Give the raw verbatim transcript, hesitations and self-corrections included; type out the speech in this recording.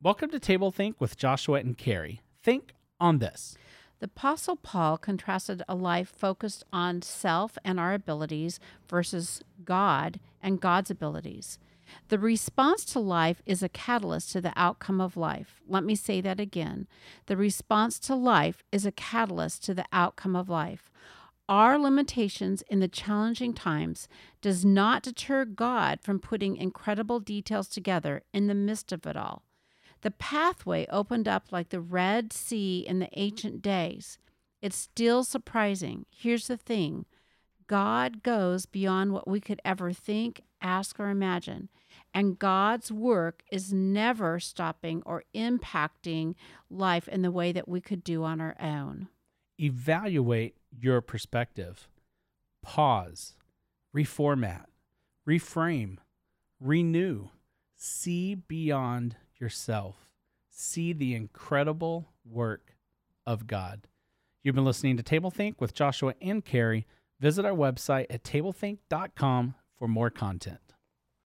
Welcome to Table Think with Joshua and Carrie. Think on this. The Apostle Paul contrasted a life focused on self and our abilities versus God and God's abilities. The response to life is a catalyst to the outcome of life. Let me say that again. The response to life is a catalyst to the outcome of life. Our limitations in the challenging times does not deter God from putting incredible details together in the midst of it all. The pathway opened up like the Red Sea in the ancient days. It's still surprising. Here's the thing. God goes beyond what we could ever think, ask, or imagine. And God's work is never stopping or impacting life in the way that we could do on our own. Evaluate your perspective. Pause. Reformat. Reframe. Renew. See beyond yourself. See the incredible work of God. You've been listening to Table Think with Joshua and Carrie. Visit our website at tablethink dot com for more content.